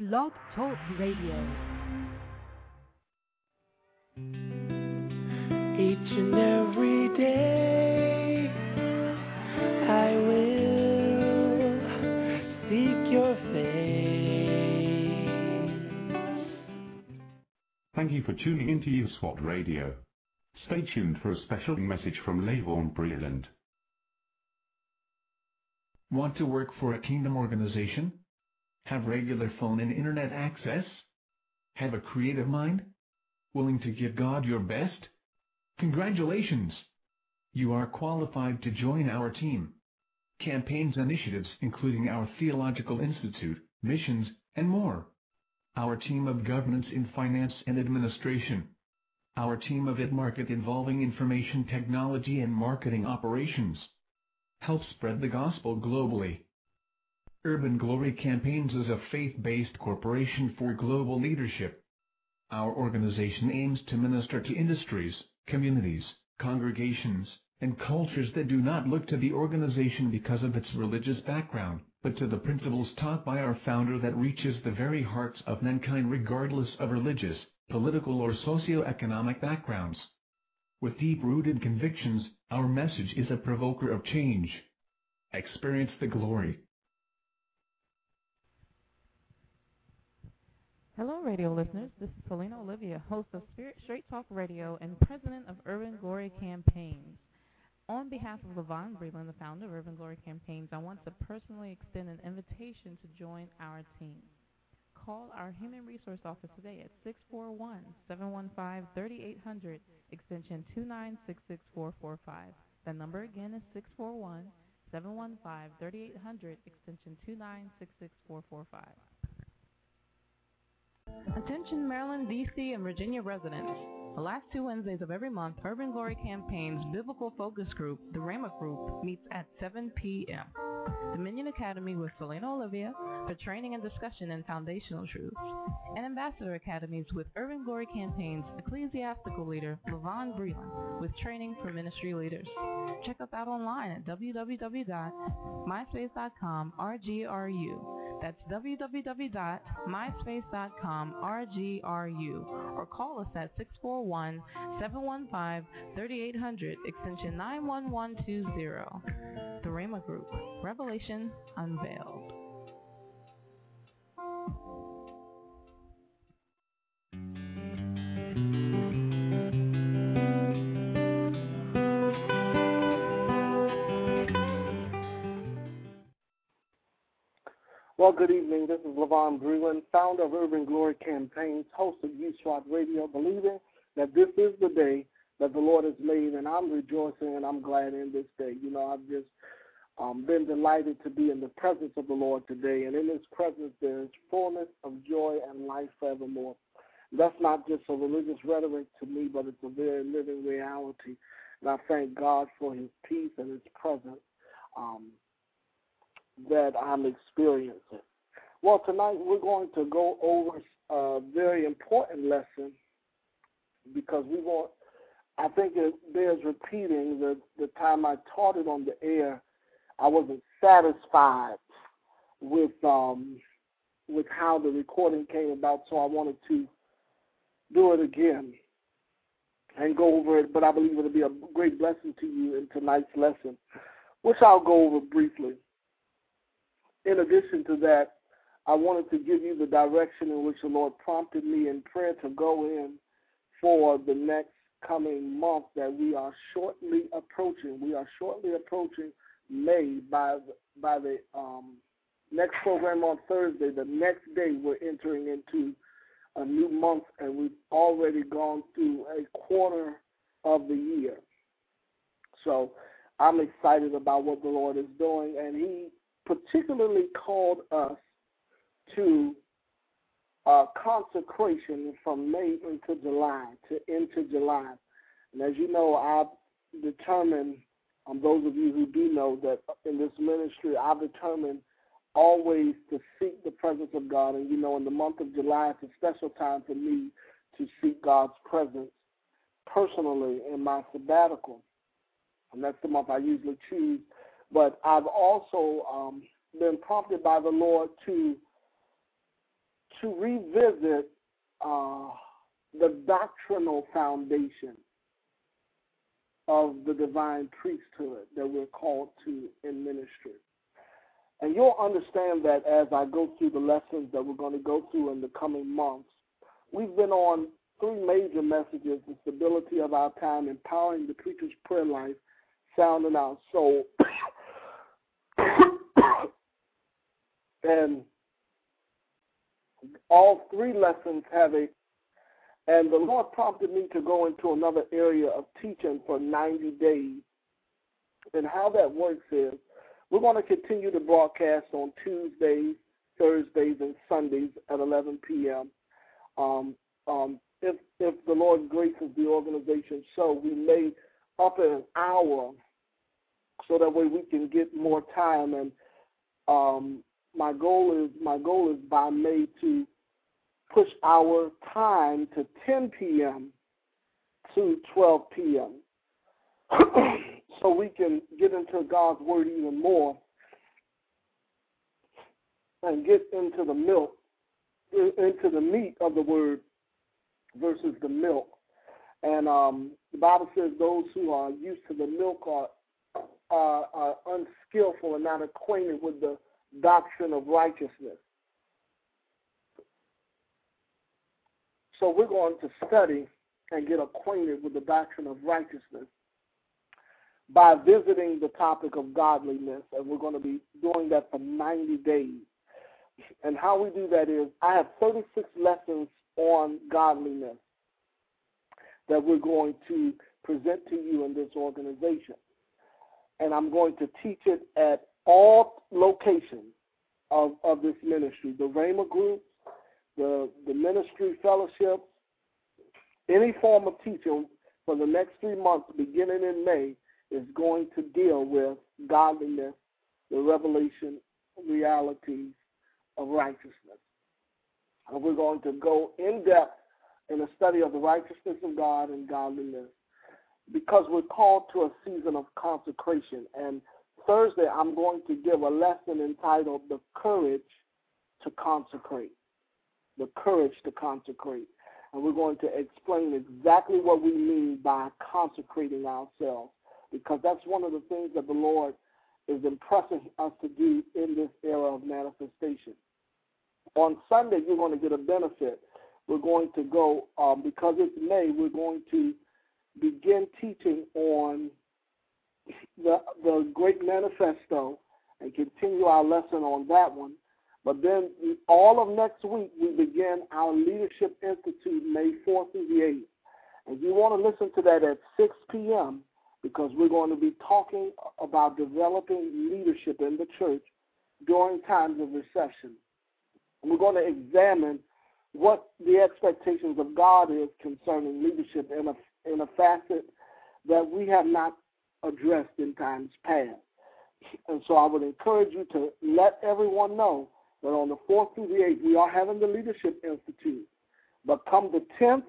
Blog Talk Radio. Each and every day I will seek your face. Thank you for tuning into USWAT Radio. Stay tuned for a special message from LaVon Breland. Want to work for a kingdom organization? Have regular phone and internet access? Have a creative mind? Willing to give God your best? Congratulations! You are qualified to join our team. Campaigns initiatives including our Theological Institute, missions, and more. Our team of governance in finance and administration. Our team of market involving information technology and marketing operations. Help spread the gospel globally. Urban Glory Campaigns is a faith-based corporation for global leadership. Our organization aims to minister to industries, communities, congregations, and cultures that do not look to the organization because of its religious background, but to the principles taught by our founder that reaches the very hearts of mankind regardless of religious, political, or socioeconomic backgrounds. With deep-rooted convictions, our message is a provoker of change. Experience the glory. Hello, radio listeners. This is Selena Olivia, host of Spirit Straight Talk Radio and president of Urban Glory Campaigns. On behalf of LaVon Breland, the founder of Urban Glory Campaigns, I want to personally extend an invitation to join our team. Call our Human Resource Office today at 641-715-3800, extension 2966445. That number again is 641-715-3800, extension 2966445. Attention Maryland, D.C., and Virginia residents. The last 2 Wednesdays of every month, Urban Glory Campaign's Biblical Focus Group, the Rhema Group, meets at 7 p.m. Dominion Academy with Selena Olivia for training and discussion in foundational truths, and Ambassador Academies with Urban Glory Campaign's ecclesiastical leader, LaVon Breland, with training for ministry leaders. Check us out online at www.myspace.com/RGRU. That's www.myspace.com/RGRU, or call us at 641-715-3800, extension 91120. The Rhema Group, Revelation Unveiled. Well, good evening. This is LaVon Breland, founder of Urban Glory Campaigns, host of USWAT Radio, believing that this is the day that the Lord has made, and I'm rejoicing and I'm glad in this day. You know, I've just been delighted to be in the presence of the Lord today, and in His presence there is fullness of joy and life forevermore. That's not just a religious rhetoric to me, but it's a very living reality, and I thank God for His peace and His presence that I'm experiencing. Well, tonight we're going to go over a very important lesson because I think it bears repeating. The time I taught it on the air, I wasn't satisfied with how the recording came about, so I wanted to do it again and go over it, but I believe it'll be a great blessing to you in tonight's lesson, which I'll go over briefly. In addition to that, I wanted to give you the direction in which the Lord prompted me in prayer to go in for the next coming month that we are shortly approaching. We are shortly approaching May. By the next program on Thursday, the next day we're entering into a new month, and we've already gone through a quarter of the year. So I'm excited about what the Lord is doing, and He particularly called us to consecration from May into July, And as you know, I've determined, those of you who do know that in this ministry, I've determined always to seek the presence of God. And, you know, in the month of July, it's a special time for me to seek God's presence personally in my sabbatical. And that's the month I usually choose. But I've also been prompted by the Lord to to revisit the doctrinal foundation of the divine priesthood that we're called to in ministry. And you'll understand that as I go through the lessons that we're going to go through in the coming months. We've been on 3 major messages: the stability of our time, empowering the preacher's prayer life, sounding our soul. And all 3 lessons have and the Lord prompted me to go into another area of teaching for 90 days. And how that works is we're going to continue to broadcast on Tuesdays, Thursdays, and Sundays at 11 p.m. If the Lord graces the organization, so we may up in an hour so that way we can get more time. And my goal is by May to push our time to 10 p.m. to 12 p.m. so we can get into God's Word even more and get into the milk, into the meat of the Word versus the milk. And the Bible says those who are used to the milk are unskillful and not acquainted with the doctrine of righteousness. So we're going to study and get acquainted with the doctrine of righteousness by visiting the topic of godliness, and we're going to be doing that for 90 days. And how we do that is I have 36 lessons on godliness that we're going to present to you in this organization. And I'm going to teach it at all locations of this ministry, the Rhema groups, the ministry fellowships, any form of teaching for the next 3 months, beginning in May, is going to deal with godliness, the revelation realities of righteousness. And we're going to go in depth in a study of the righteousness of God and godliness because we're called to a season of consecration. And Thursday, I'm going to give a lesson entitled The Courage to Consecrate. The courage to consecrate. And we're going to explain exactly what we mean by consecrating ourselves, because that's one of the things that the Lord is impressing us to do in this era of manifestation. On Sunday, you're going to get a benefit. We're going to go, because it's May, we're going to begin teaching on the Great Manifesto and continue our lesson on that one. But then all of next week, we begin our Leadership Institute May 4th through the 8th. And you want to listen to that at 6 p.m. because we're going to be talking about developing leadership in the church during times of recession. And we're going to examine what the expectations of God is concerning leadership in a facet that we have not addressed in times past. And so I would encourage you to let everyone know that on the 4th through the 8th, we are having the Leadership Institute. But come the 10th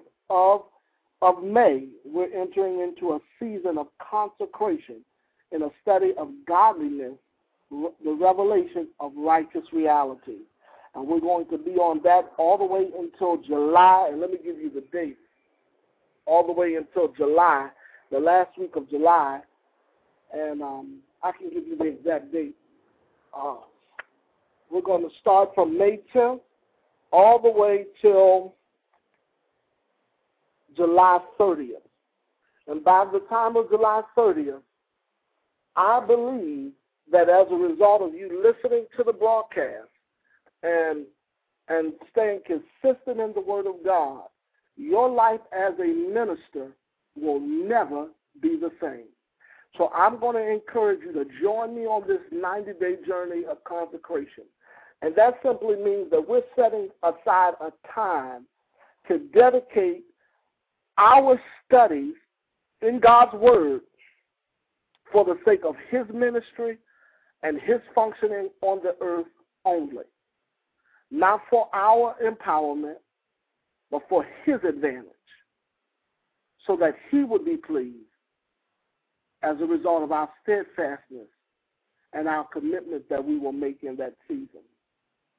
of May, we're entering into a season of consecration in a study of godliness, the revelation of righteous reality. And we're going to be on that all the way until July. And let me give you the date. All the way until July, the last week of July. And I can give you the exact date. We're going to start from May 10th all the way till July 30th. And by the time of July 30th, I believe that as a result of you listening to the broadcast and staying consistent in the Word of God, your life as a minister will never be the same. So I'm going to encourage you to join me on this 90-day journey of consecration. And that simply means that we're setting aside a time to dedicate our studies in God's Word for the sake of His ministry and His functioning on the earth only. Not for our empowerment, but for His advantage, so that He would be pleased as a result of our steadfastness and our commitment that we will make in that season.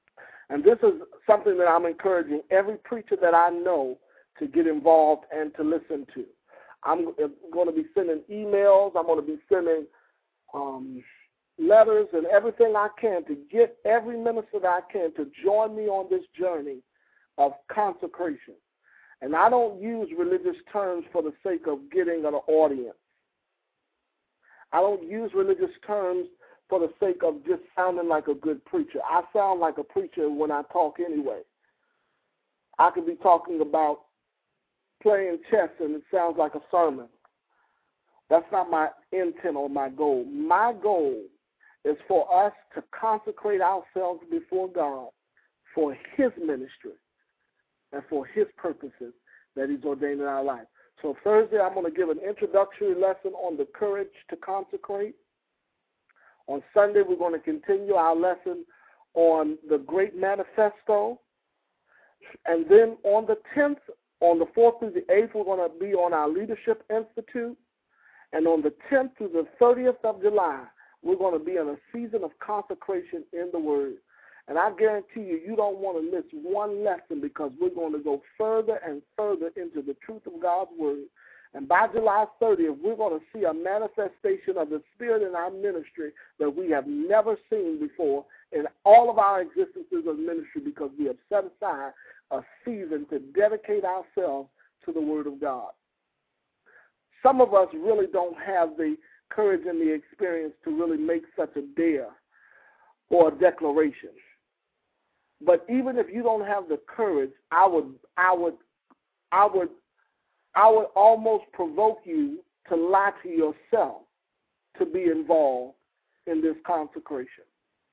And this is something that I'm encouraging every preacher that I know to get involved and to listen to. I'm going to be sending emails. I'm going to be sending letters and everything I can to get every minister that I can to join me on this journey of consecration. And I don't use religious terms for the sake of getting an audience. I don't use religious terms for the sake of just sounding like a good preacher. I sound like a preacher when I talk anyway. I could be talking about playing chess and it sounds like a sermon. That's not my intent or my goal. My goal is for us to consecrate ourselves before God for His ministry and for His purposes that He's ordained in our life. So Thursday, I'm going to give an introductory lesson on the courage to consecrate. On Sunday, we're going to continue our lesson on the Great Manifesto. And then on the 10th, on the 4th through the 8th, we're going to be on our Leadership Institute. And on the 10th through the 30th of July, we're going to be in a season of consecration in the Word. And I guarantee you, you don't want to miss one lesson because we're going to go further and further into the truth of God's Word. And by July 30th, we're going to see a manifestation of the Spirit in our ministry that we have never seen before in all of our existences of ministry because we have set aside a season to dedicate ourselves to the Word of God. Some of us really don't have the courage and the experience to really make such a dare or a declaration. But even if you don't have the courage, I would almost provoke you to lie to yourself to be involved in this consecration.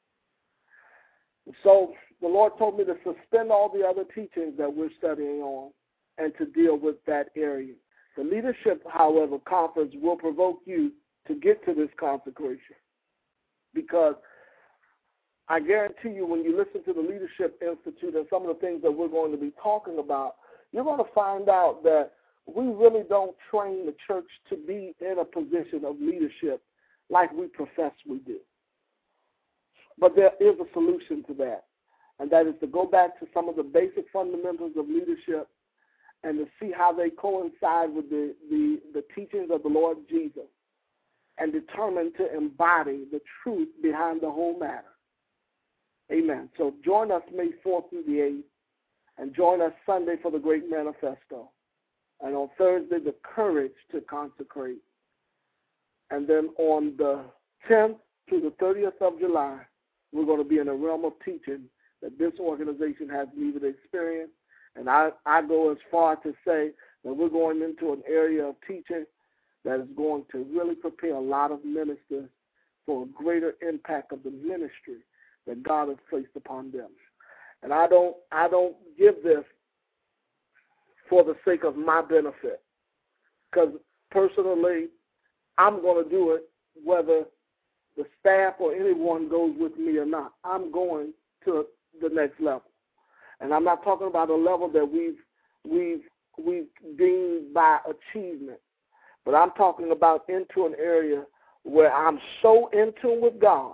So the Lord told me to suspend all the other teachings that we're studying on and to deal with that area. The leadership, however, conference will provoke you to get to this consecration because I guarantee you when you listen to the Leadership Institute and some of the things that we're going to be talking about, you're going to find out that we really don't train the church to be in a position of leadership like we profess we do. But there is a solution to that, and that is to go back to some of the basic fundamentals of leadership and to see how they coincide with the teachings of the Lord Jesus and determine to embody the truth behind the whole matter. Amen. So join us May 4th through the 8th, and join us Sunday for the Great Manifesto. And on Thursday, the courage to consecrate. And then on the 10th to the 30th of July, we're going to be in a realm of teaching that this organization hasn't even experienced. And I go as far to say that we're going into an area of teaching that is going to really prepare a lot of ministers for a greater impact of the ministry that God has placed upon them. And I don't give this for the sake of my benefit, because personally, I'm going to do it whether the staff or anyone goes with me or not. I'm going to the next level, and I'm not talking about a level that we've deemed by achievement, but I'm talking about into an area where I'm so in tune with God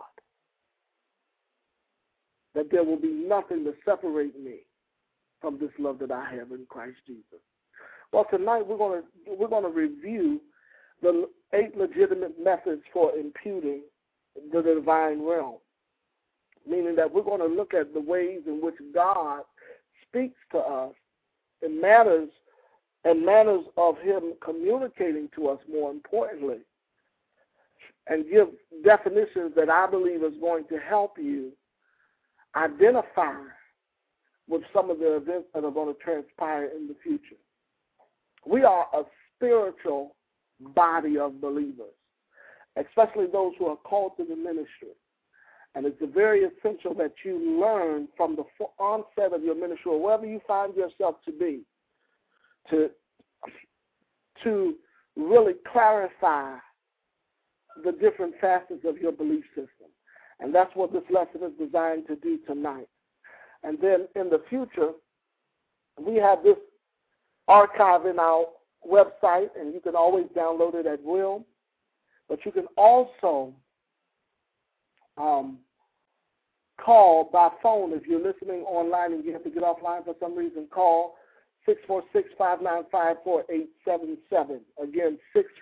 that there will be nothing to separate me from this love that I have in Christ Jesus. Well, tonight we're going to review the 8 legitimate methods for imputing the divine realm, meaning that we're going to look at the ways in which God speaks to us in manners of Him communicating to us, more importantly, and give definitions that I believe is going to help you identify with some of the events that are going to transpire in the future. We are a spiritual body of believers, especially those who are called to the ministry. And it's very essential that you learn from the onset of your ministry, or wherever you find yourself to be, to really clarify the different facets of your belief system. And that's what this lesson is designed to do tonight. And then in the future, we have this archive in our website, and you can always download it at will. But you can also call by phone. If you're listening online and you have to get offline for some reason, call 646-595-4877. Again,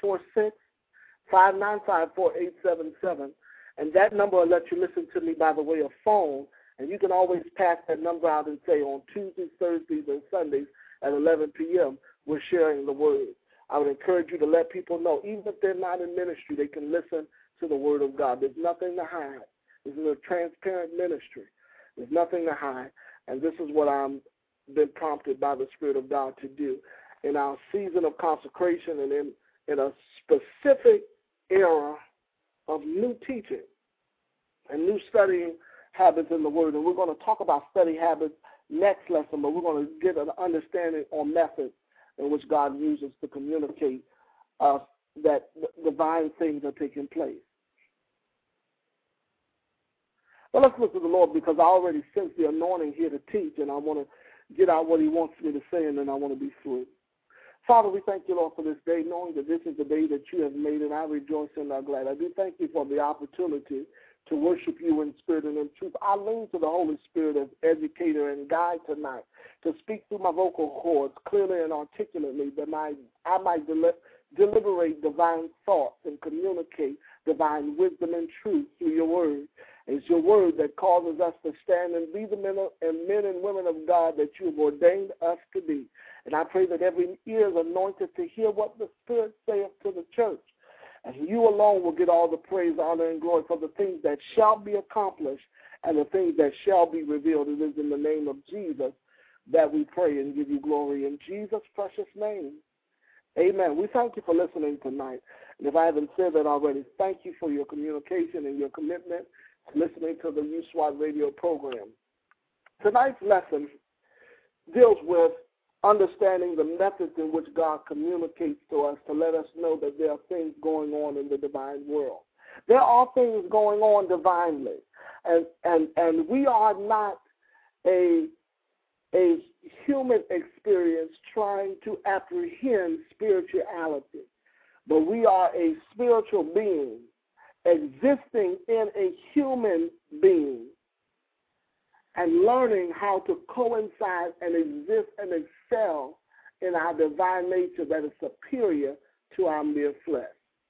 646-595-4877. And that number will let you listen to me by the way of phone. And you can always pass that number out and say on Tuesdays, Thursdays, and Sundays at 11 p.m. we're sharing the word. I would encourage you to let people know, even if they're not in ministry, they can listen to the word of God. There's nothing to hide. This is a transparent ministry. There's nothing to hide. And this is what I'm been prompted by the Spirit of God to do in our season of consecration and in a specific era of new teaching and new studying habits in the Word. And we're going to talk about study habits next lesson, but we're going to get an understanding on methods in which God uses to communicate that divine things are taking place. Well, let's look to the Lord, because I already sense the anointing here to teach, and I want to get out what he wants me to say, and then I want to be through. Father, we thank you, Lord, for this day, knowing that this is the day that you have made, and I rejoice and I'm glad. I do thank you for the opportunity to worship you in spirit and in truth. I lean to the Holy Spirit as educator and guide tonight to speak through my vocal cords clearly and articulately, that I might deliberate divine thoughts and communicate divine wisdom and truth through your word. It's your word that causes us to stand and be the men and women of God that you have ordained us to be. And I pray that every ear is anointed to hear what the Spirit saith to the church. And you alone will get all the praise, honor, and glory for the things that shall be accomplished and the things that shall be revealed. It is in the name of Jesus that we pray and give you glory. In Jesus' precious name, amen. We thank you for listening tonight. And if I haven't said that already, thank you for your communication and your commitment to listening to the USWAT radio program. Tonight's lesson deals with understanding the methods in which God communicates to us to let us know that there are things going on in the divine world. There are things going on divinely, and we are not a human experience trying to apprehend spirituality, but we are a spiritual being existing in a human being and learning how to coincide and exist and excel in our divine nature that is superior to our mere flesh.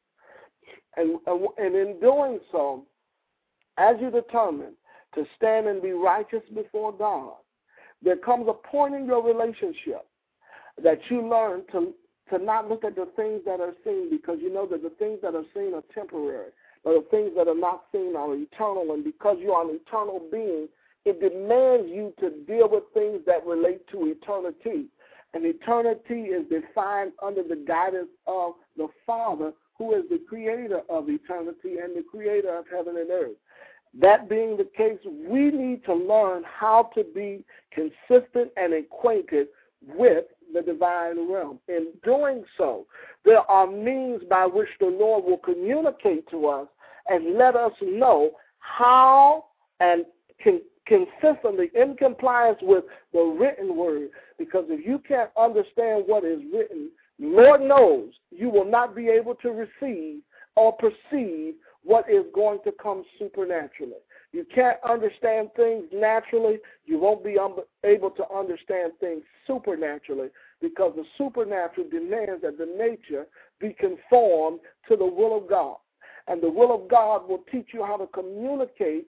And in doing so, as you determine to stand and be righteous before God, there comes a point in your relationship that you learn to not look at the things that are seen, because you know that the things that are seen are temporary, but the things that are not seen are eternal. And because you are an eternal being, it demands you to deal with things that relate to eternity. And eternity is defined under the guidance of the Father, who is the creator of eternity and the creator of heaven and earth. That being the case, we need to learn how to be consistent and acquainted with the divine realm. In doing so, there are means by which the Lord will communicate to us and let us know how and consistently in compliance with the written word. Because if you can't understand what is written, Lord knows you will not be able to receive or perceive what is going to come supernaturally. You can't understand things naturally, you won't be able to understand things supernaturally, because the supernatural demands that the nature be conformed to the will of God. And the will of God will teach you how to communicate,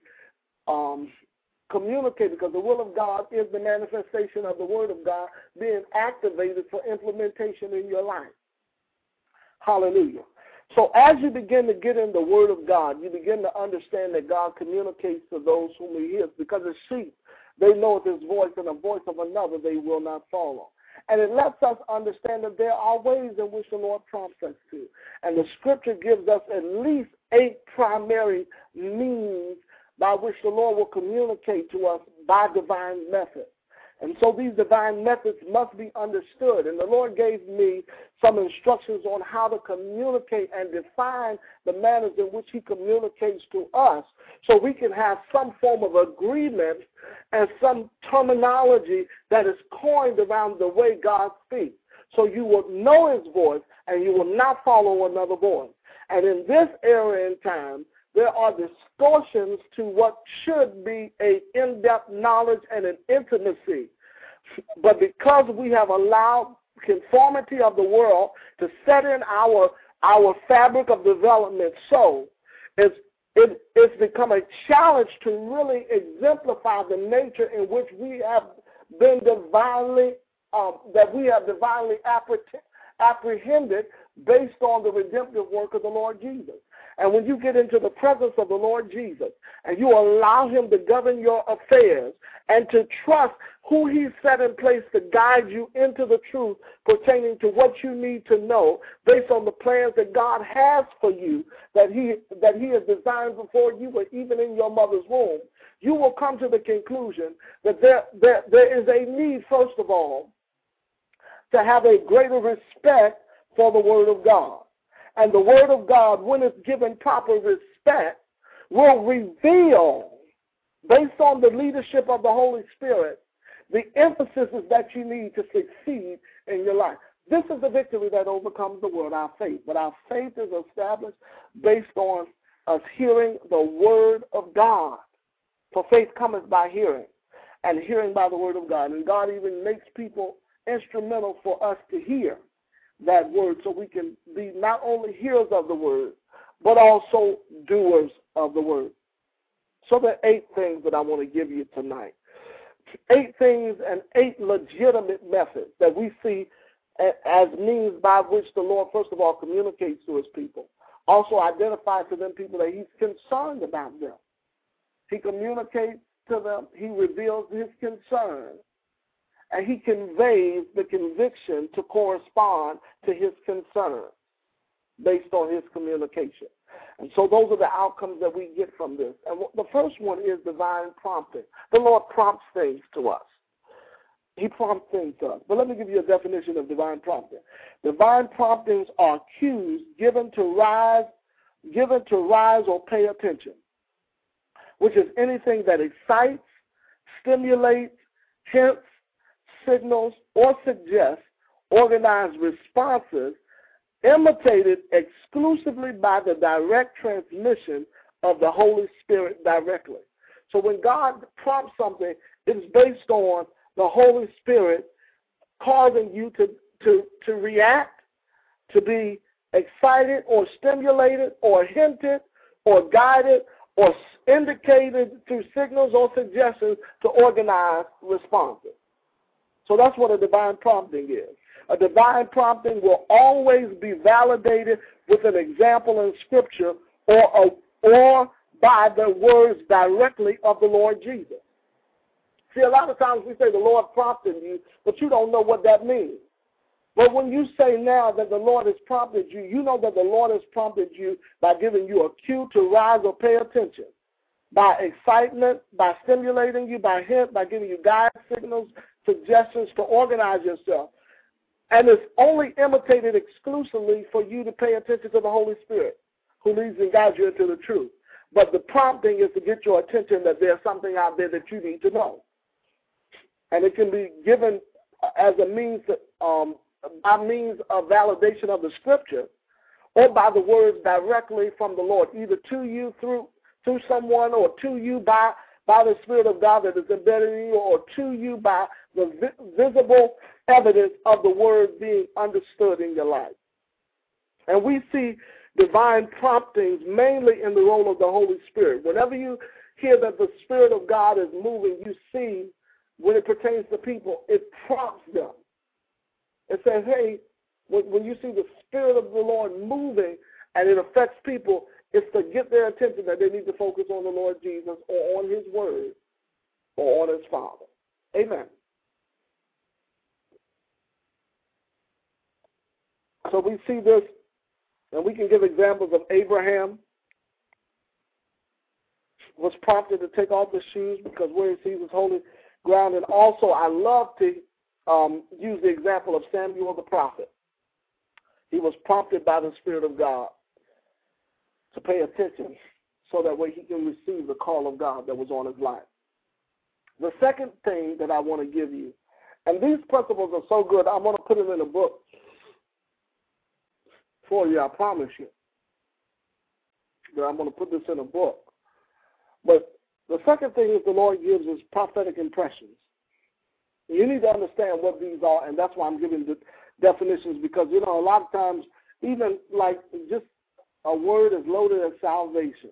because the will of God is the manifestation of the word of God being activated for implementation in your life. Hallelujah. So as you begin to get in the word of God, you begin to understand that God communicates to those whom he hears, because as sheep, they know his voice, and the voice of another they will not follow. And it lets us understand that there are ways in which the Lord prompts us to. And the scripture gives us at least 8 primary means by which the Lord will communicate to us by divine methods. And so these divine methods must be understood. And the Lord gave me some instructions on how to communicate and define the manners in which he communicates to us, so we can have some form of agreement and some terminology that is coined around the way God speaks. So you will know his voice and you will not follow another voice. And in this era in time, there are distortions to what should be an in-depth knowledge and an intimacy. But because we have allowed conformity of the world to set in our fabric of development, so it's become a challenge to really exemplify the nature in which we have been divinely apprehended based on the redemptive work of the Lord Jesus. And when you get into the presence of the Lord Jesus and you allow him to govern your affairs and to trust who he set in place to guide you into the truth pertaining to what you need to know based on the plans that God has for you, that he has designed before you were even in your mother's womb, you will come to the conclusion that there is a need, first of all, to have a greater respect for the Word of God. And the Word of God, when it's given proper respect, will reveal, based on the leadership of the Holy Spirit, the emphasis that you need to succeed in your life. This is the victory that overcomes the world, our faith. But our faith is established based on us hearing the Word of God. For faith cometh by hearing, and hearing by the Word of God. And God even makes people instrumental for us to hear that word so we can be not only hearers of the word, but also doers of the word. So there are 8 things that I want to give you tonight. 8 things and 8 legitimate methods that we see as means by which the Lord, first of all, communicates to his people. Also identifies to them people that he's concerned about them. He communicates to them. He reveals his concern. And he conveys the conviction to correspond to his concern based on his communication. And so those are the outcomes that we get from this. And the first one is divine prompting. The Lord prompts things to us. He prompts things to us. But let me give you a definition of divine prompting. Divine promptings are cues given to rise or pay attention, which is anything that excites, stimulates, hints, signals, or suggests organized responses imitated exclusively by the direct transmission of the Holy Spirit directly. So when God prompts something, it's based on the Holy Spirit causing you to react, to be excited or stimulated or hinted or guided or indicated through signals or suggestions to organize responses. So that's what a divine prompting is. A divine prompting will always be validated with an example in Scripture or by the words directly of the Lord Jesus. See, a lot of times we say the Lord prompted you, but you don't know what that means. But when you say now that the Lord has prompted you, you know that the Lord has prompted you by giving you a cue to rise or pay attention, by excitement, by stimulating you, by hint, by giving you guide signals, suggestions to organize yourself. And it's only imitated exclusively for you to pay attention to the Holy Spirit who leads and guides you into the truth. But the prompting is to get your attention that there's something out there that you need to know. And it can be given as a means by means of validation of the Scripture or by the words directly from the Lord, either to you through someone or to you by the Spirit of God that is embedded in you, or to you by the visible evidence of the word being understood in your life. And we see divine promptings mainly in the role of the Holy Spirit. Whenever you hear that the Spirit of God is moving, you see, when it pertains to people, it prompts them. It says, hey, when you see the Spirit of the Lord moving and it affects people, it's to get their attention that they need to focus on the Lord Jesus or on his word or on his Father. Amen. So we see this, and we can give examples of Abraham was prompted to take off his shoes because where he sees his holy ground. And also I love to use the example of Samuel the prophet. He was prompted by the Spirit of God to pay attention so that way he can receive the call of God that was on his life. The second thing that I want to give you, and these principles are so good, I'm going to put them in a book for you, I promise you. that I'm going to put this in a book. But the second thing is the Lord gives us prophetic impressions. You need to understand what these are, and that's why I'm giving the definitions, because, a lot of times, even like just a word as loaded as salvation.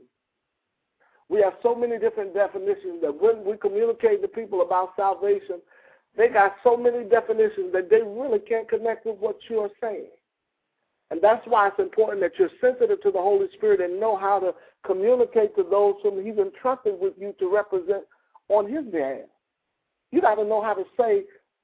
We have so many different definitions that when we communicate to people about salvation, they got so many definitions that they really can't connect with what you're saying. And that's why it's important that you're sensitive to the Holy Spirit and know how to communicate to those whom He's entrusted with you to represent on His behalf. You got to know how to say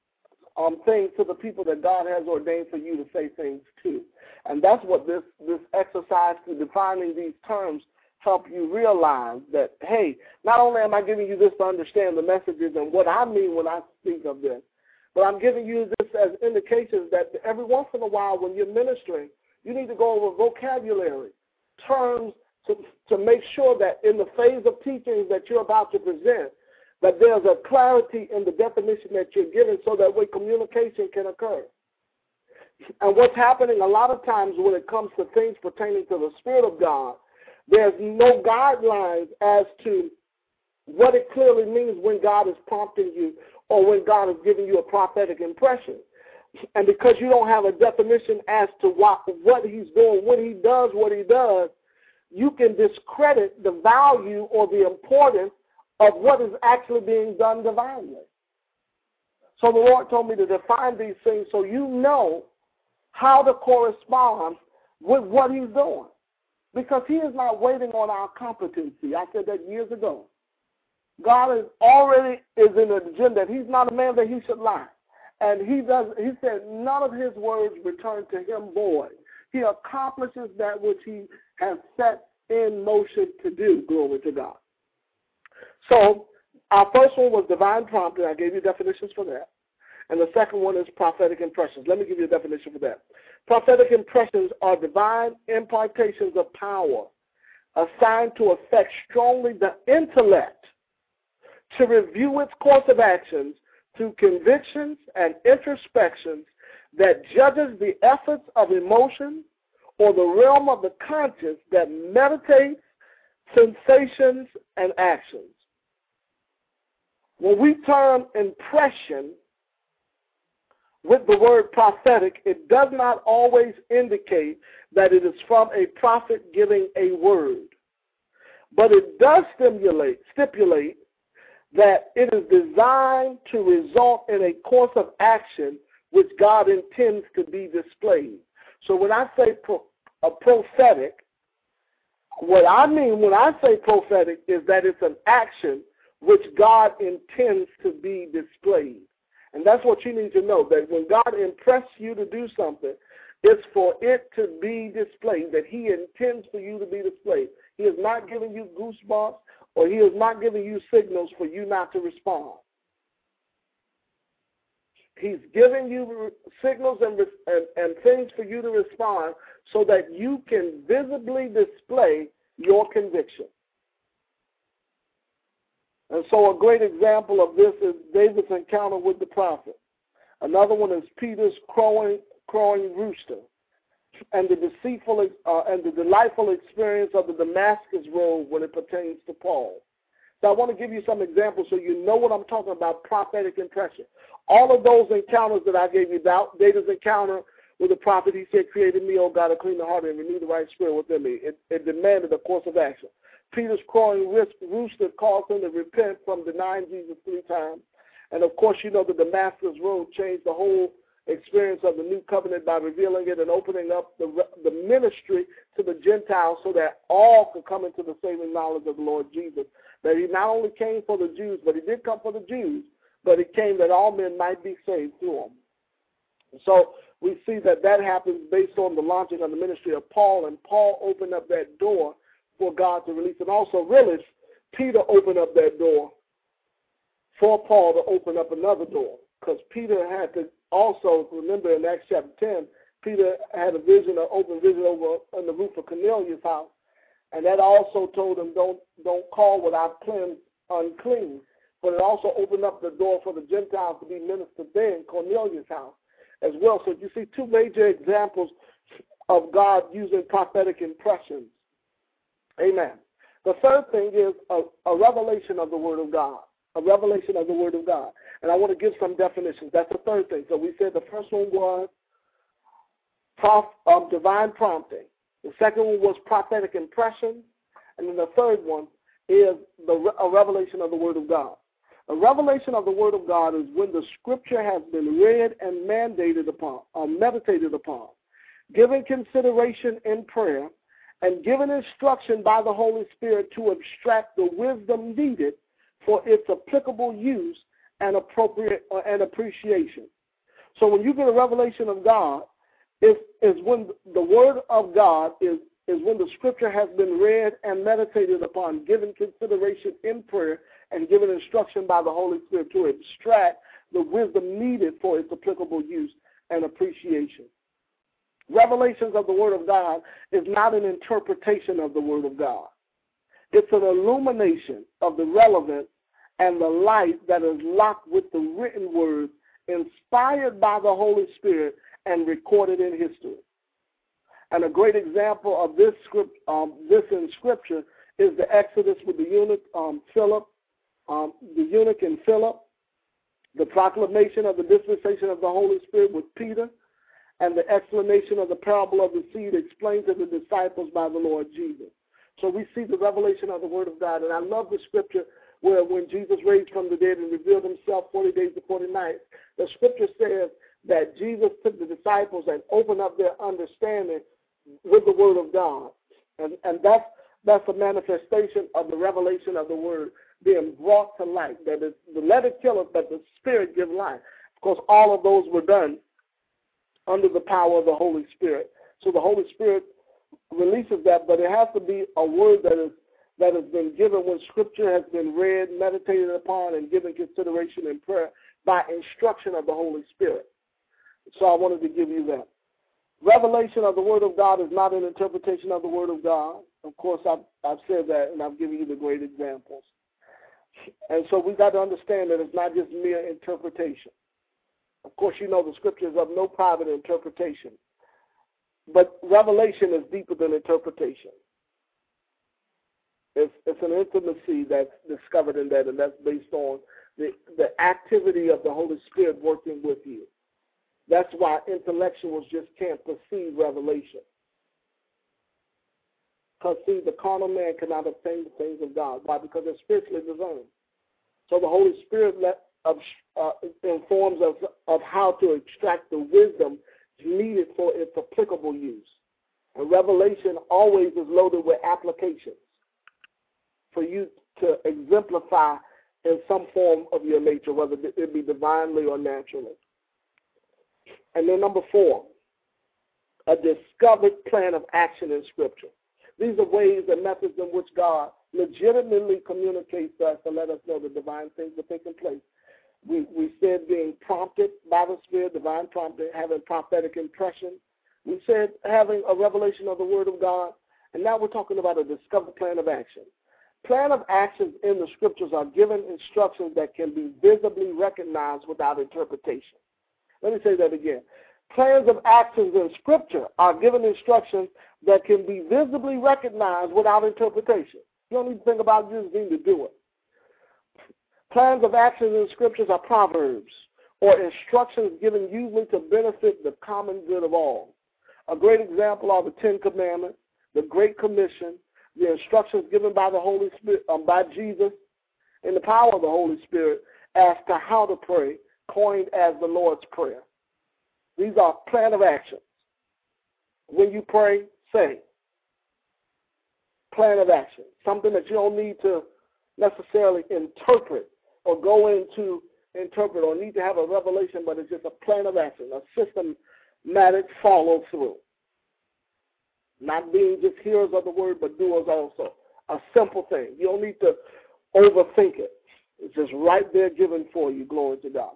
things to the people that God has ordained for you to say things to. And that's what this exercise to defining these terms help you realize that, hey, not only am I giving you this to understand the messages and what I mean when I speak of this, but I'm giving you this as indications that every once in a while when you're ministering, you need to go over vocabulary, terms to make sure that in the phase of teachings that you're about to present, that there's a clarity in the definition that you're giving so that way communication can occur. And what's happening a lot of times when it comes to things pertaining to the Spirit of God, there's no guidelines as to what it clearly means when God is prompting you or when God is giving you a prophetic impression. And because you don't have a definition as to what He's doing, when He does what He does, you can discredit the value or the importance of what is actually being done divinely. So the Lord told me to define these things so you know how to correspond with what He's doing. Because He is not waiting on our competency. I said that years ago. God is already in an agenda. He's not a man that He should lie. And He said none of His words return to Him void. He accomplishes that which He has set in motion to do. Glory to God. So our first one was divine prompting. I gave you definitions for that. And the second one is prophetic impressions. Let me give you a definition for that. Prophetic impressions are divine impartations of power assigned to affect strongly the intellect to review its course of actions through convictions and introspections that judges the efforts of emotion or the realm of the conscience that meditates sensations and actions. When we term impression with the word prophetic, it does not always indicate that it is from a prophet giving a word. But it does stipulate that it is designed to result in a course of action which God intends to be displayed. So when I say prophetic, what I mean when I say prophetic is that it's an action which God intends to be displayed. And that's what you need to know, that when God impresses you to do something, it's for it to be displayed, that He intends for you to be displayed. He is not giving you goosebumps, or He is not giving you signals for you not to respond. He's giving you signals and things for you to respond so that you can visibly display your conviction. And so a great example of this is David's encounter with the prophet. Another one is Peter's crowing rooster, and the deceitful and the delightful experience of the Damascus road when it pertains to Paul. So I want to give you some examples so you know what I'm talking about, prophetic impression. All of those encounters that I gave you about, David's encounter with the prophet, he said, "Create in me, O God, a clean heart and renew the right spirit within me." It demanded a course of action. Peter's crowing rooster caused him to repent from denying Jesus 3 times. And, of course, you know the Damascus road changed the whole experience of the new covenant by revealing it and opening up the ministry to the Gentiles so that all could come into the saving knowledge of the Lord Jesus. That He not only came for the Jews, but He did come for the Jews, but He came that all men might be saved through Him. So we see that happens based on the launching of the ministry of Paul, and Paul opened up that door for God to release. And also, really, Peter opened up that door for Paul to open up another door, because Peter had to also, remember in Acts chapter 10, Peter had a vision, an open vision over on the roof of Cornelius' house, and that also told him don't call what I've cleansed unclean. But it also opened up the door for the Gentiles to be ministered there in Cornelius' house as well. So you see 2 major examples of God using prophetic impressions. Amen. The third thing is a revelation of the Word of God. A revelation of the Word of God. And I want to give some definitions. That's the third thing. So we said the first one was divine prompting. The second one was prophetic impression. And then the third one is a revelation of the Word of God. A revelation of the Word of God is when the Scripture has been read and meditated upon, given consideration in prayer, and given instruction by the Holy Spirit to extract the wisdom needed for its applicable use and appreciation. So when you get a revelation of God, is when the Word of God is when the Scripture has been read and meditated upon, given consideration in prayer, and given instruction by the Holy Spirit to extract the wisdom needed for its applicable use and appreciation. Revelations of the Word of God is not an interpretation of the Word of God. It's an illumination of the relevance and the light that is locked with the written Word, inspired by the Holy Spirit and recorded in history. And a great example of this in Scripture is the Exodus with the eunuch and Philip, the proclamation of the dispensation of the Holy Spirit with Peter, and the explanation of the parable of the seed explained to the disciples by the Lord Jesus. So we see the revelation of the Word of God. And I love the Scripture where when Jesus raised from the dead and revealed himself 40 days to 40 nights, the Scripture says that Jesus took the disciples and opened up their understanding with the Word of God. And that's a manifestation of the revelation of the Word being brought to light. That is, the letter killeth, but the Spirit gives life. Of course, all of those were done under the power of the Holy Spirit. So the Holy Spirit releases that, but it has to be a word that has been given when Scripture has been read, meditated upon, and given consideration in prayer by instruction of the Holy Spirit. So I wanted to give you that. Revelation of the Word of God is not an interpretation of the Word of God. Of course, I've said that, and I've given you the great examples. And so we've got to understand that it's not just mere interpretation. Of course, you know the Scripture is of no private interpretation. But revelation is deeper than interpretation. It's an intimacy that's discovered in that, and that's based on the activity of the Holy Spirit working with you. That's why intellectuals just can't perceive revelation. Because, see, the carnal man cannot obtain the things of God. Why? Because they're spiritually discerned. So the Holy Spirit informs us of how to extract the wisdom needed for its applicable use. And revelation always is loaded with applications for you to exemplify in some form of your nature, whether it be divinely or naturally. And then number 4, a discovered plan of action in Scripture. These are ways and methods in which God legitimately communicates to us to let us know the divine things are taking place. We said being prompted by the Spirit, divine prompting, having prophetic impression. We said having a revelation of the Word of God. And now we're talking about a discovered plan of action. Plan of actions in the Scriptures are given instructions that can be visibly recognized without interpretation. Let me say that again. Plans of actions in Scripture are given instructions that can be visibly recognized without interpretation. You don't need to think about it, you just need to do it. Plans of actions in Scriptures are proverbs or instructions given usually to benefit the common good of all. A great example are the 10 Commandments, the Great Commission, the instructions given by the Holy Spirit, by Jesus, in the power of the Holy Spirit as to how to pray, coined as the Lord's Prayer. These are plan of actions. When you pray, say. Plan of action. Something that you don't need to necessarily interpret or go into interpret or need to have a revelation, but it's just a plan of action, a systematic follow through. Not being just hearers of the word, but doers also. A simple thing. You don't need to overthink it. It's just right there given for you. Glory to God.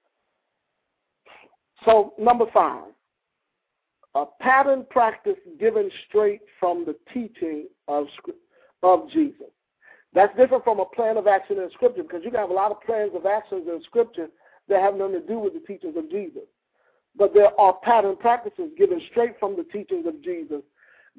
So, number 5, a pattern practice given straight from the teaching of Jesus. That's different from a plan of action in Scripture, because you can have a lot of plans of actions in Scripture that have nothing to do with the teachings of Jesus. But there are pattern practices given straight from the teachings of Jesus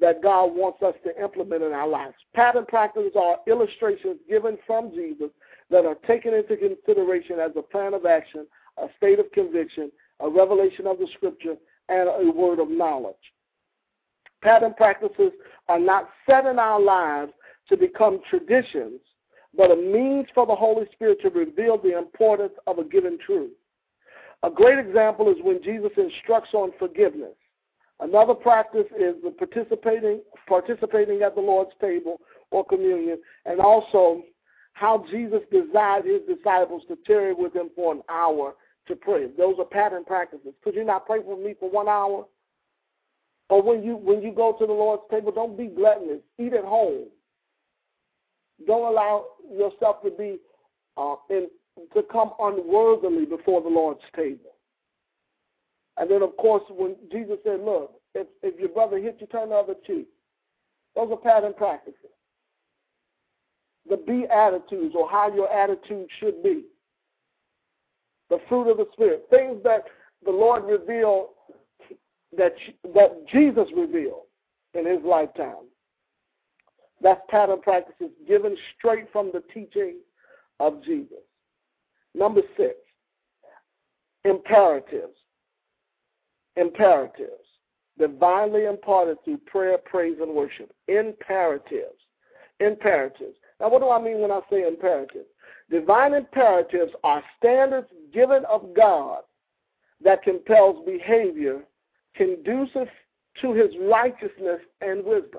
that God wants us to implement in our lives. Pattern practices are illustrations given from Jesus that are taken into consideration as a plan of action, a state of conviction, a revelation of the Scripture, and a word of knowledge. Pattern practices are not set in our lives to become traditions, but a means for the Holy Spirit to reveal the importance of a given truth. A great example is when Jesus instructs on forgiveness. Another practice is the participating at the Lord's table or communion, and also how Jesus desired his disciples to tarry with him for an hour to pray. Those are pattern practices. Could you not pray for me for 1 hour? Or when you go to the Lord's table, don't be gluttonous. Eat at home. Don't allow yourself to be to come unworthily before the Lord's table. And then, of course, when Jesus said, look, if your brother hits you, turn the other cheek. Those are pattern practices. The Beatitudes, or how your attitude should be. The fruit of the Spirit. Things that the Lord revealed, that Jesus revealed in his lifetime. That's pattern practices given straight from the teaching of Jesus. Number 6, imperatives. Imperatives. Divinely imparted through prayer, praise, and worship. Imperatives. Imperatives. Now, what do I mean when I say imperatives? Divine imperatives are standards given of God that compels behavior conducive to his righteousness and wisdom.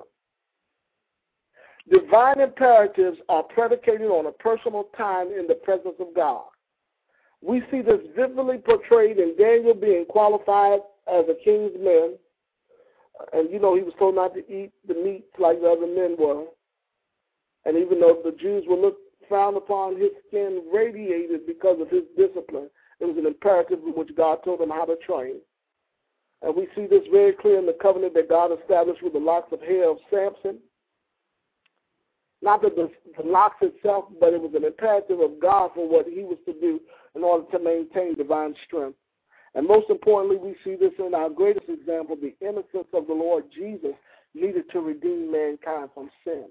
Divine imperatives are predicated on a personal time in the presence of God. We see this vividly portrayed in Daniel being qualified as a king's man. And you know he was told not to eat the meat like the other men were. And even though the Jews were frowned upon, his skin radiated because of his discipline. It was an imperative in which God told him how to train. And we see this very clear in the covenant that God established with the locks of hair of Samson. Not that the locks itself, but it was an imperative of God for what he was to do in order to maintain divine strength. And most importantly, we see this in our greatest example, the innocence of the Lord Jesus needed to redeem mankind from sin.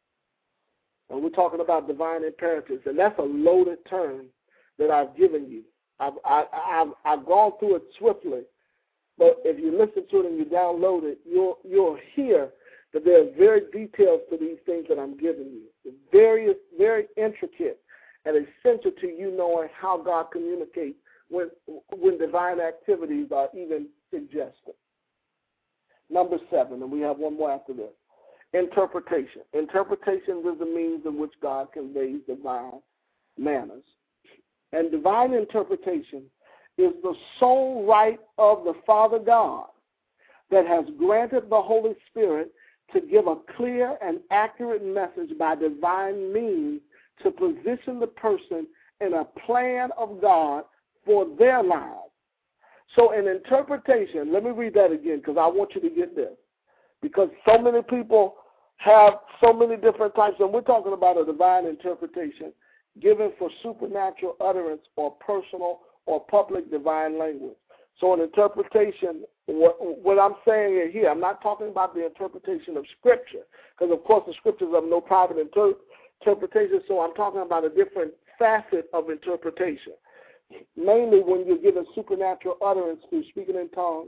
And we're talking about divine imperatives, and that's a loaded term that I've given you. I've gone through it swiftly, but if you listen to it and you download it, you'll hear that there are very details to these things that I'm giving you. It's very intricate and essential to you knowing how God communicates when divine activities are even suggested. Number 7, and we have one more after this. Interpretation. Interpretation is the means in which God conveys divine manners. And divine interpretation is the sole right of the Father God that has granted the Holy Spirit to give a clear and accurate message by divine means to position the person in a plan of God for their lives. So an interpretation, let me read that again because I want you to get this. Because so many people have so many different types, and we're talking about a divine interpretation given for supernatural utterance or personal or public divine language. So an interpretation, what I'm saying here, I'm not talking about the interpretation of Scripture, because of course the Scriptures have no private interpretation, so I'm talking about a different facet of interpretation. Mainly when you're given supernatural utterance through speaking in tongues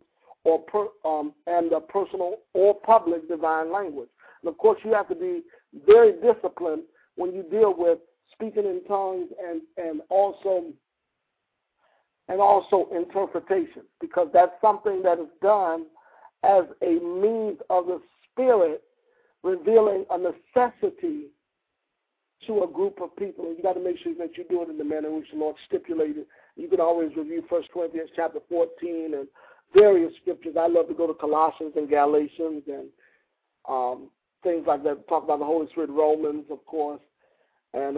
and the personal or public divine language. And of course you have to be very disciplined when you deal with speaking in tongues and also interpretation, because that's something that is done as a means of the Spirit revealing a necessity to a group of people. And you got to make sure that you do it in the manner in which the Lord stipulated. You can always review 1 Corinthians chapter 14 and various scriptures. I love to go to Colossians and Galatians and things like that. Talk about the Holy Spirit, Romans, of course, and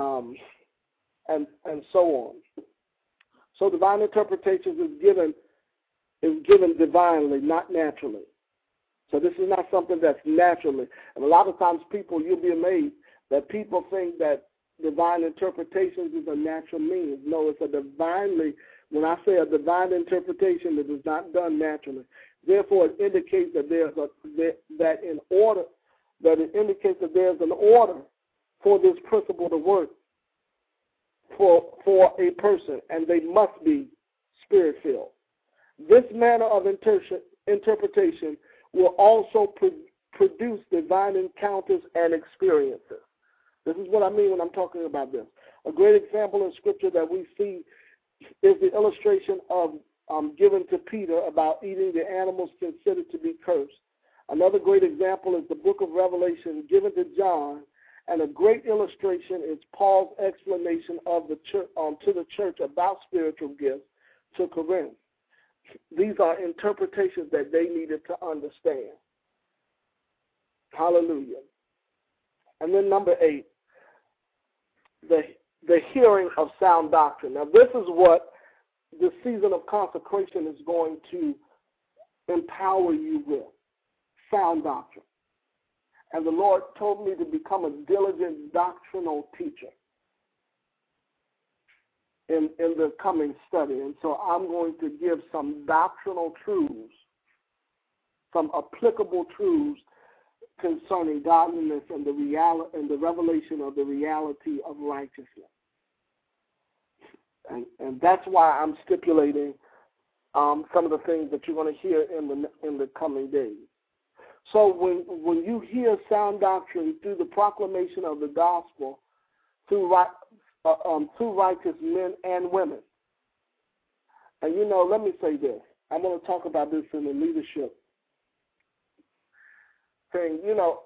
so on. So divine interpretations is given divinely, not naturally. So this is not something that's naturally. And a lot of times you'll be amazed that people think that divine interpretations is a natural means. No, it's a divinely, when I say a divine interpretation, it is not done naturally. Therefore, it indicates that there's an order for this principle to work for a person, and they must be spirit-filled. This manner of interpretation will also produce divine encounters and experiences. This is what I mean when I'm talking about this. A great example in Scripture that we see is the illustration of given to Peter about eating the animals considered to be cursed. Another great example is the book of Revelation given to John, and a great illustration is Paul's explanation of the church, to the church about spiritual gifts to Corinth. These are interpretations that they needed to understand. Hallelujah. And then number 8, the hearing of sound doctrine. Now, this is what the season of consecration is going to empower you with, sound doctrine. And the Lord told me to become a diligent doctrinal teacher in the coming study. And so I'm going to give some doctrinal truths, some applicable truths concerning godliness and the revelation of the reality of righteousness. And that's why I'm stipulating some of the things that you're going to hear in the coming days. So when you hear sound doctrine through the proclamation of the gospel through righteous men and women, and let me say this. I'm going to talk about this in the leadership thing.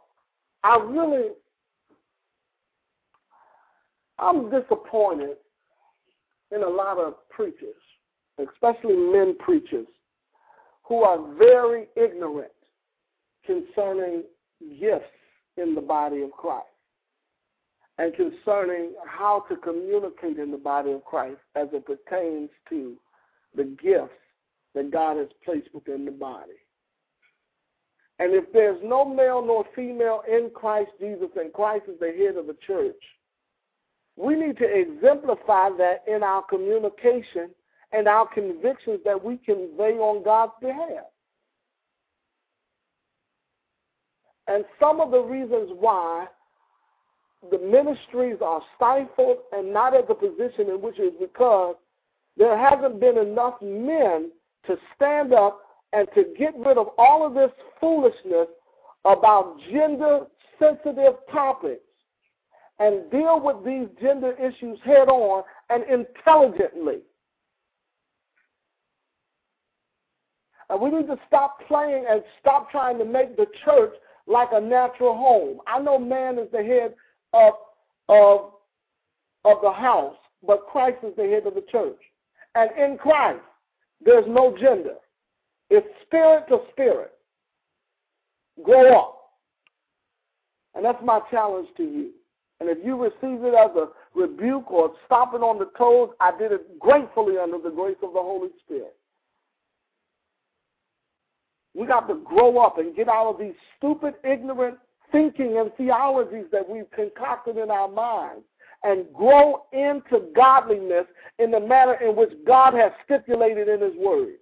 I'm disappointed in a lot of preachers, especially men preachers, who are very ignorant concerning gifts in the body of Christ and concerning how to communicate in the body of Christ as it pertains to the gifts that God has placed within the body. And if there's no male nor female in Christ Jesus, and Christ is the head of the church, we need to exemplify that in our communication and our convictions that we convey on God's behalf. And some of the reasons why the ministries are stifled and not at the position in which it is because there hasn't been enough men to stand up and to get rid of all of this foolishness about gender-sensitive topics and deal with these gender issues head-on and intelligently. And we need to stop playing and stop trying to make the church like a natural home. I know man is the head of the house, but Christ is the head of the church. And in Christ, there's no gender. It's spirit to spirit. Grow up. And that's my challenge to you. And if you receive it as a rebuke or stomping on the toes, I did it gratefully under the grace of the Holy Spirit. We got to grow up and get out of these stupid, ignorant thinking and theologies that we've concocted in our minds and grow into godliness in the manner in which God has stipulated in His Word.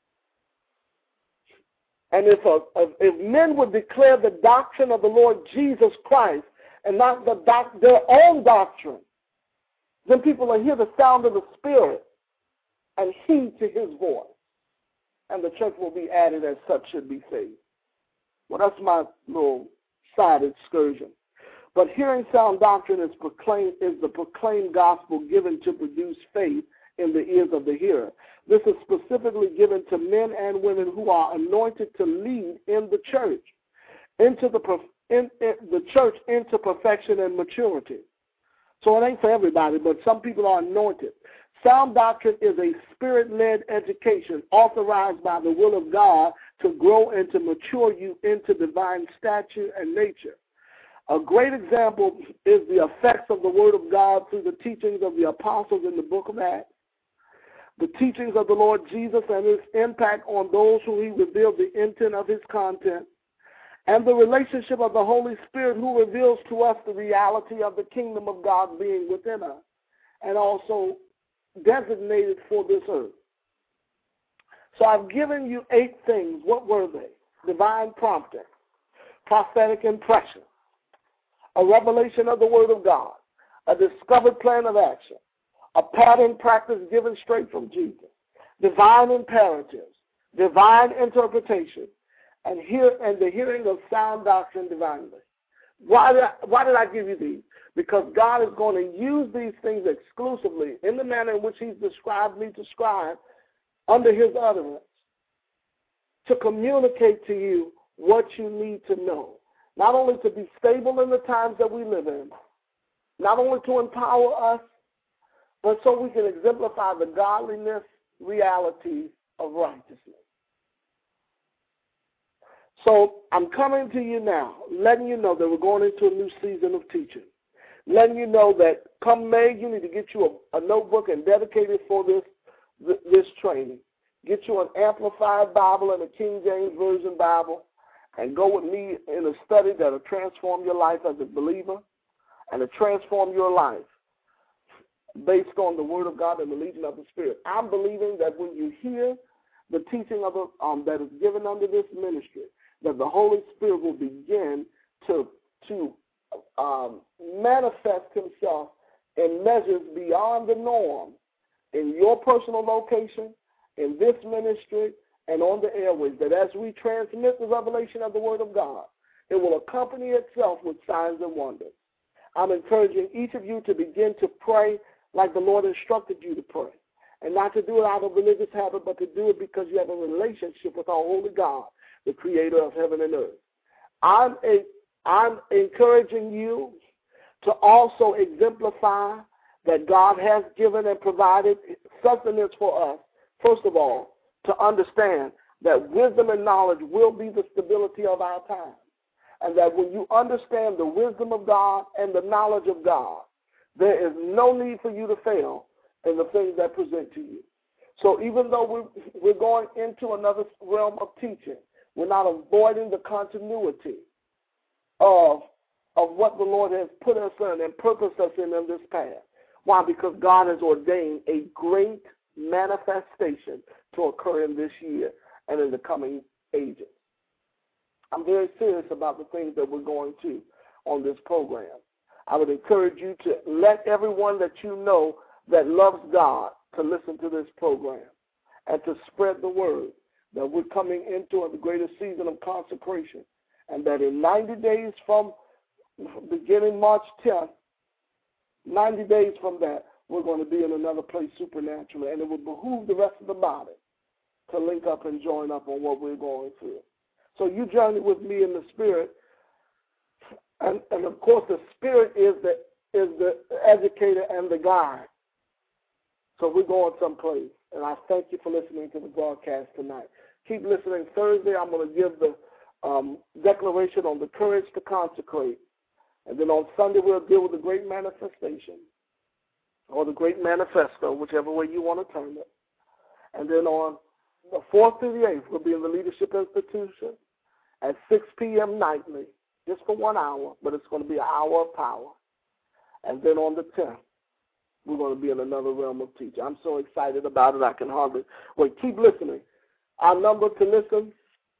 And if men would declare the doctrine of the Lord Jesus Christ and not their own doctrine, then people will hear the sound of the Spirit and heed to His voice. And the church will be added as such should be saved. Well, that's my little side excursion. But hearing sound doctrine is the proclaimed gospel given to produce faith in the ears of the hearer. This is specifically given to men and women who are anointed to lead in the church, into the church into perfection and maturity. So it ain't for everybody, but some people are anointed. Sound doctrine is a spirit-led education authorized by the will of God to grow and to mature you into divine stature and nature. A great example is the effects of the Word of God through the teachings of the apostles in the book of Acts, the teachings of the Lord Jesus and His impact on those who He revealed the intent of His content, and the relationship of the Holy Spirit who reveals to us the reality of the kingdom of God being within us and also designated for this earth. So I've given you 8 things. What were they? Divine prompting, prophetic impression, a revelation of the Word of God, a discovered plan of action, a pattern practice given straight from Jesus, divine imperatives, divine interpretation, and the hearing of sound doctrine divinely. Why did I give you these? Because God is going to use these things exclusively in the manner in which He's described me to scribe under His utterance to communicate to you what you need to know. Not only to be stable in the times that we live in, not only to empower us, but so we can exemplify the godliness realities of righteousness. So I'm coming to you now, letting you know that we're going into a new season of teaching. Letting you know that come May, you need to get you a notebook and dedicate it for this training. Get you an Amplified Bible and a King James Version Bible, and go with me in a study that will transform your life as a believer and to transform your life based on the Word of God and the leading of the Spirit. I'm believing that when you hear the teaching of that is given under this ministry, that the Holy Spirit will begin to manifest Himself in measures beyond the norm in your personal location, in this ministry, and on the airways, that as we transmit the revelation of the Word of God, it will accompany itself with signs and wonders. I'm encouraging each of you to begin to pray like the Lord instructed you to pray, and not to do it out of religious habit, but to do it because you have a relationship with our holy God, the Creator of heaven and earth. I'm encouraging you to also exemplify that God has given and provided sustenance for us, first of all, to understand that wisdom and knowledge will be the stability of our time. And that when you understand the wisdom of God and the knowledge of God, there is no need for you to fail in the things that present to you. So even though we're going into another realm of teaching, we're not avoiding the continuity of what the Lord has put us in and purposed us in this path. Why? Because God has ordained a great manifestation to occur in this year and in the coming ages. I'm very serious about the things that we're going to on this program. I would encourage you to let everyone that you know that loves God to listen to this program and to spread the word that we're coming into the greatest season of consecration, and that in 90 days from beginning March 10th, 90 days from that, we're going to be in another place supernaturally, and it will behoove the rest of the body to link up and join up on what we're going through. So you journey with me in the Spirit, and of course the Spirit is the educator and the guide. So we're going someplace, and I thank you for listening to the broadcast tonight. Keep listening. Thursday I'm going to give the declaration on the courage to consecrate, and then on Sunday we'll deal with the great manifestation, or the great manifesto, whichever way you want to term it. And then on the 4th through the 8th, we'll be in the Leadership Institution at 6 p.m. nightly, just for 1 hour, but it's going to be an hour of power. And then on the 10th, we're going to be in another realm of teaching. I'm so excited about it, I can hardly wait. Keep listening. Our number to listen,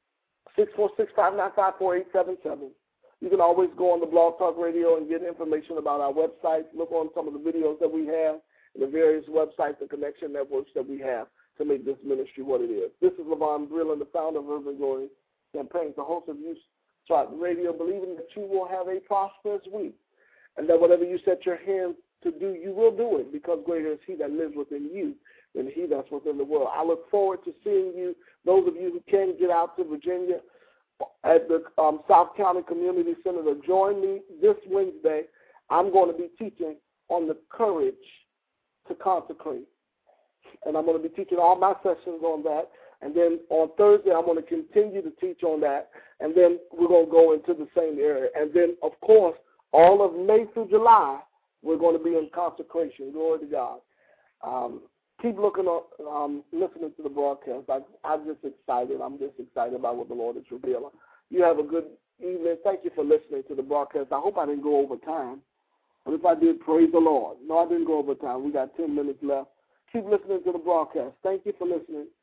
646-595-4877. You can always go on the Blog Talk Radio and get information about our website. Look on some of the videos that we have and the various websites and connection networks that we have to make this ministry what it is. This is LaVon Breland, the founder of Urban Glory Campaign, the host of Youth Talk Radio, believing that you will have a prosperous week and that whatever you set your hands to do, you will do it, because greater is He that lives within you than he that's within the world. I look forward to seeing you, those of you who can get out to Virginia at the South County Community Center, to join me this Wednesday. I'm going to be teaching on the courage to consecrate. And I'm going to be teaching all my sessions on that. And then on Thursday, I'm going to continue to teach on that. And then we're going to go into the same area. And then, of course, all of May through July, we're going to be in consecration. Glory to God. Keep looking on, listening to the broadcast. I'm just excited. I'm just excited about what the Lord is revealing. You have a good evening. Thank you for listening to the broadcast. I hope I didn't go over time. But if I did, praise the Lord. No, I didn't go over time. We got 10 minutes left. Keep listening to the broadcast. Thank you for listening.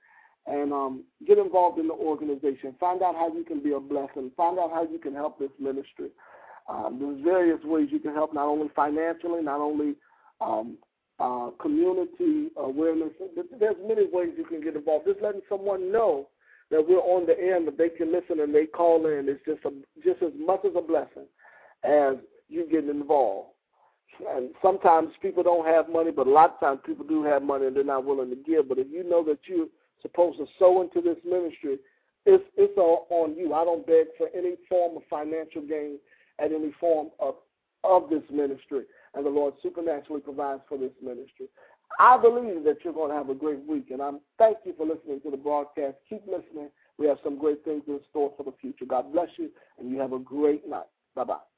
and get involved in the organization. Find out how you can be a blessing. Find out how you can help this ministry. There's various ways you can help, not only financially, not only community awareness. There's many ways you can get involved. Just letting someone know that we're on the air and that they can listen and they call in is just as much as a blessing as you getting involved. And sometimes people don't have money, but a lot of times people do have money and they're not willing to give. But if you know that you're supposed to sow into this ministry, it's all on you. I don't beg for any form of financial gain at any form of this ministry. And the Lord supernaturally provides for this ministry. I believe that you're going to have a great week, and thank you for listening to the broadcast. Keep listening. We have some great things in store for the future. God bless you, and you have a great night. Bye-bye.